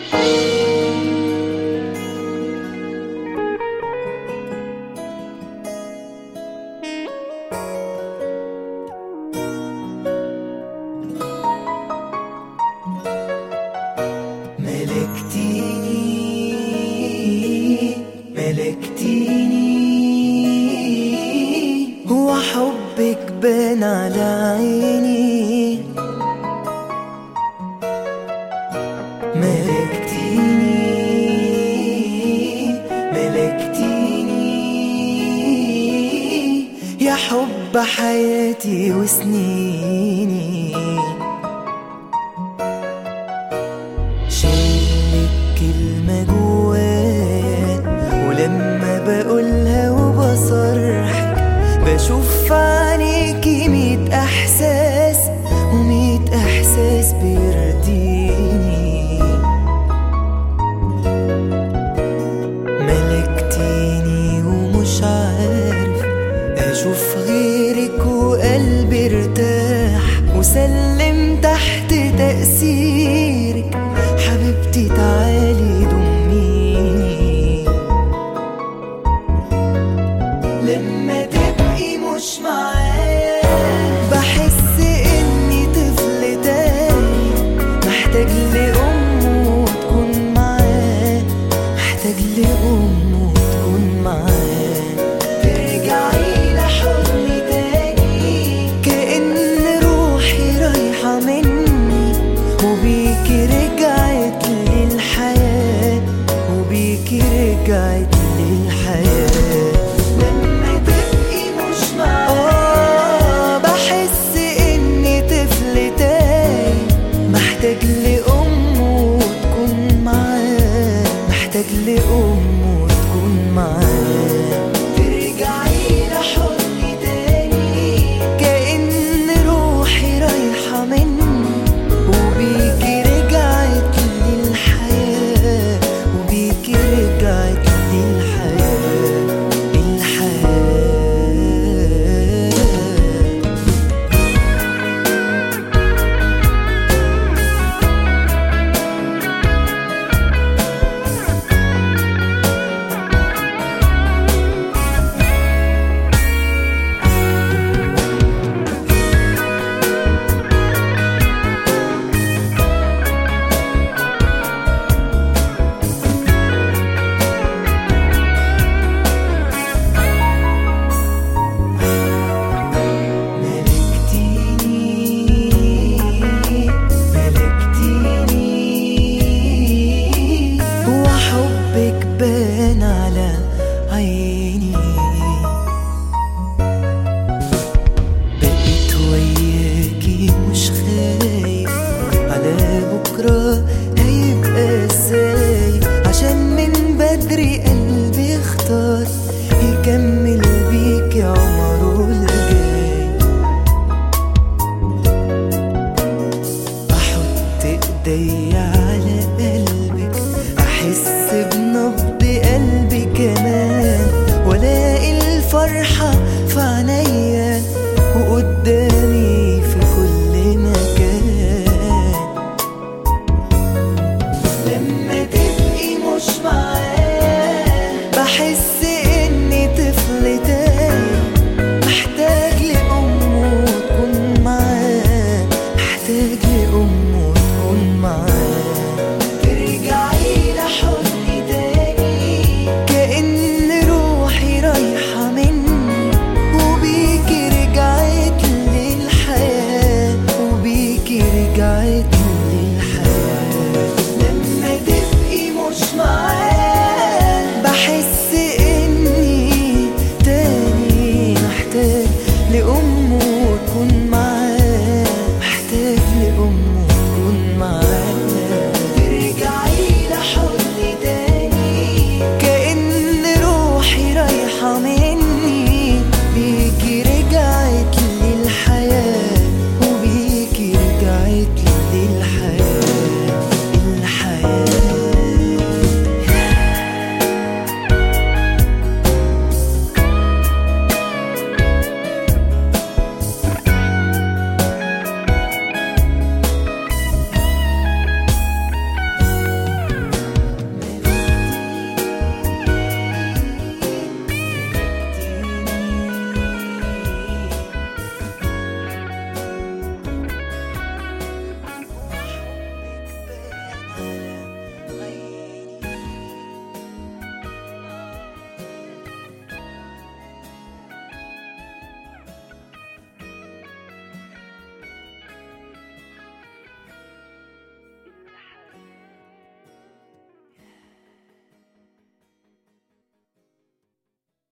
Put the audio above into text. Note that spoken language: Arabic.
ملكتيني هو حبك بان على عيني. ملكتيني يا حب حياتي وسنيني. شايلك كلمة جوايا ولما بقولها وبصرحك بشوف في عينيكي 100 إحساس و100 إحساس بيرضيني. ملكتيني ومش عارف أشوف غيرك وقلبي ارتاح وسلم تحت تأثيرك. حبيبتي تعالي ضميني لما تبقي مش معايا بحس إني طفل تاني محتاج لأمه تكون معاه، محتاج لأمه تكون معاه. ترجعي لحضني تاني كأن روحي رايحة مني وبيكي رجعت للحياة، وبيكي رجعت للحياة. لما تبقي مش معايا بحس إني طفل تاني محتاج لأمه تكون معاه، محتاج لأمه تكون معاه. ترجعي لحضني تاني كأن روحي رايحة مني وبيكي رجعت للحياة، وبيكي رجعت للحياة. الحياة بان على عيني. بقيت وياكي مش خايف على بكرة هيبقى ازاي، عشان من بدري قلبي اختار يكمل بيكي عمره الجاي. احط ايديا على قلبك احس بنبض قلبي كمان والاقي الفرحة في عينيا وقدامي في كل مكان. لما تبقي مش معايا بحس إني طفل تاني محتاج لأمه تكون معاه، محتاج لأمه تكون معاه. ترجعي لحضني تاني كأن روحي رايحة مني وبيكي رجعت للحياة، وبيكي رجعت